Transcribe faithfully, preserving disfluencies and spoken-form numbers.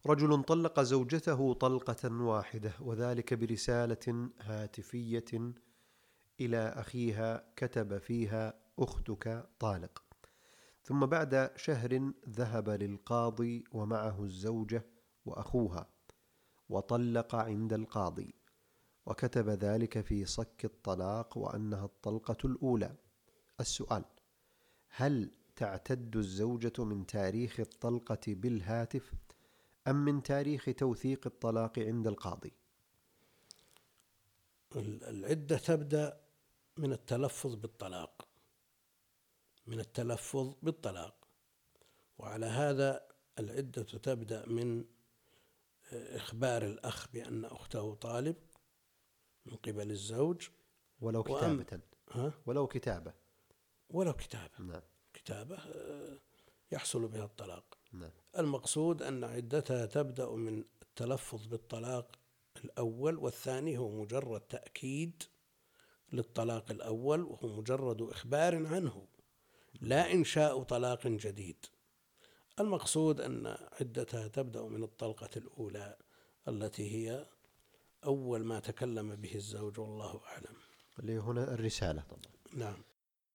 رجل طلق زوجته طلقة واحدة، وذلك برسالة هاتفية إلى أخيها كتب فيها: أختك طالق. ثم بعد شهر ذهب للقاضي ومعه الزوجة وأخوها، وطلق عند القاضي، وكتب ذلك في صك الطلاق وأنها الطلقة الأولى. السؤال: هل تعتد الزوجة من تاريخ الطلقة بالهاتف أم من تاريخ توثيق الطلاق عند القاضي؟ العدة تبدأ من التلفظ بالطلاق من التلفظ بالطلاق وعلى هذا العدة تبدأ من إخبار الأخ بأن أخته طالب من قبل الزوج، ولو كتابة. ها؟ ولو كتابة ولو كتابة نعم. كتابة يحصل بها الطلاق. نعم. المقصود أن عدتها تبدأ من التلفظ بالطلاق الأول، والثاني هو مجرد تأكيد للطلاق الأول، وهو مجرد إخبار عنه لا إنشاء طلاق جديد. المقصود أن عدتها تبدأ من الطلقة الأولى التي هي أول ما تكلم به الزوج، والله أعلم. اللي هنا الرسالة طبعا. نعم.